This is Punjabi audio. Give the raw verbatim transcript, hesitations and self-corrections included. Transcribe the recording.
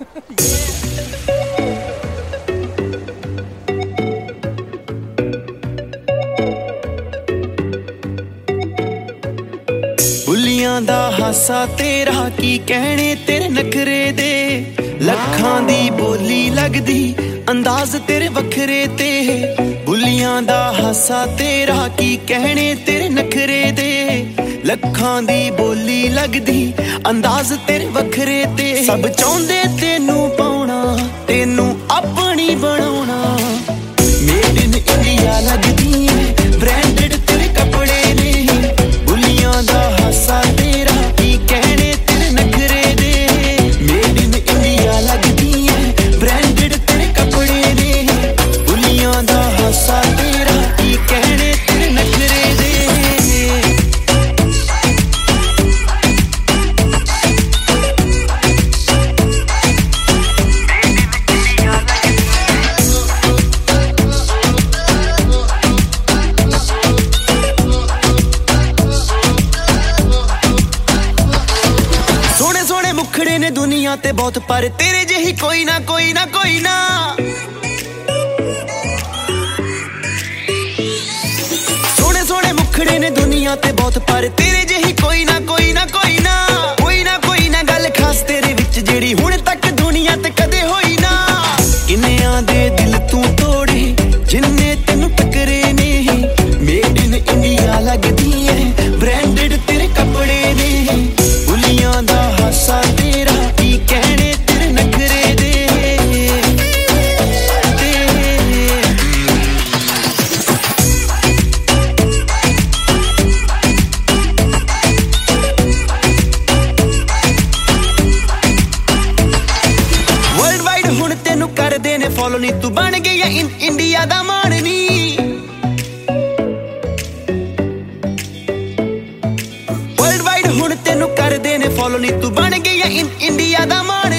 ਬੁੱਲੀਆਂ ਦਾ ਹਾਸਾ ਤੇਰਾ ਕੀ ਕਹਿਣੇ ਤੇਰੇ ਨਖਰੇ ਦੇ ਲੱਖਾਂ ਦੀ ਬੋਲੀ ਲੱਗਦੀ ਅੰਦਾਜ਼ ਤੇਰੇ ਵੱਖਰੇ ਤੇ ਬੁੱਲੀਆਂ ਦਾ ਹਾਸਾ ਤੇਰਾ ਕੀ ਕਹਿਣੇ ਤੇਰੇ ਨਖਰੇ ਦੇ ਲੱਖਾਂ ਦੀ ਬੋਲੀ ਲੱਗਦੀ ਅੰਦਾਜ਼ ਤੇਰੇ ਵੱਖਰੇ ਤੇ ਸਭ ਚਾਹੁੰਦੇ ਤੈਨੂੰ ਪਾਉਣਾ ਤੈਨੂੰ ਆਪਣੀ ਬਣਾਉਣਾ ਮੇਡ ਇਨ ਇੰਡੀਆ ਲੱਗਦੀ ਬ੍ਰਾਂਡਡ ਤੇਰੇ ਕੱਪੜੇ ਨੇ ਬੁੱਲੀਆਂ ਦਾ ਹਾਸਾ ਤੇਰਾ ਕੀ ਕਹਿਣੇ ਤੇਰੇ ਨਖਰੇ ਦੇ ਮੇਡ ਇਨ ਇੰਡੀਆ ਲੱਗਦੀ ਬ੍ਰਾਂਡਡ ਤੇਰੇ ਕੱਪੜੇ ਨੇ ਬੁੱਲੀਆਂ ਦਾ ਹਾਸਾ ਤੇਰਾ ਕੀ ਕਹਿਣੇ ਤੇਰੇ ਨਖਰੇ ਦੇ ਮੁਖੜੇ ਨੇ ਦੁਨੀਆ ਤੇ ਬਹੁਤ ਪਰ ਤੇਰੇ ਜਿਹੀ ਕੋਈ ਨਾ ਕੋਈ ਨਾ ਕੋਈ ਨਾ ਸੋਹਣੇ ਸੋਹਣੇ ਮੁਖੜੇ ਨੇ ਦੁਨੀਆ ਤੇ ਬਹੁਤ ਪਰ ਤੇਰੇ ਜਿਹੀ ਕੋਈ ਨਾ ਕੋਈ ਨਾ ਕੋਈ ਨਾ ਕੋਈ ਨਾ ਕੋਈ ਨਾ ਗੱਲ ਖਾਸ ਤੇਰੇ ਵਿੱਚ ਜਿਹੜੀ ਹੁਣ ਤੱਕ ਦੁਨੀਆ ਤੇ ਕਦੇ ਹੋਈ ਨਾ ਕਿੰਨਿਆਂ ਦੇ ਦਿਲ ਤੂੰ ਤੋੜੇ ਜਿੰਨੇ ਤੈਨੂੰ ਟੱਕਰੇ ਨੇ ਮੇਡ ਇਨ ਇੰਡੀਆ ਲੱਗਦੀ ਏ ਬ੍ਰਾਂਡਡ ਤੇਰੇ ਕੱਪੜੇ ਨੇ ਬੁੱਲੀਆਂ ਦਾ ਹਾਸਾ ਤੇਰਾ ਕੀ ਕਹਿਣੇ ਤੇਰੇ ਨਖਰੇ ਦੇ ਵਰਲਡ ਵਾਈਡ ਹੁਣ ਤੈਨੂੰ ਕਰਦੇ ਨੇ ਫੋਲੋ ਨੀ ਤੂੰ ਬਣ ਗਈ ਆ ਇੰਡੀਆ ਦਾ ਮਾਣ ਨੀ ਵਰਲਡ ਵਾਈਡ ਹੁਣ ਤੈਨੂੰ ਕਰਦੇ ਨੇ ਫੋਲੋ ਨੀ ਤੂੰ ਬਣ ਗਈ ਆ ਇੰਡੀਆ ਦਾ ਮਾਣ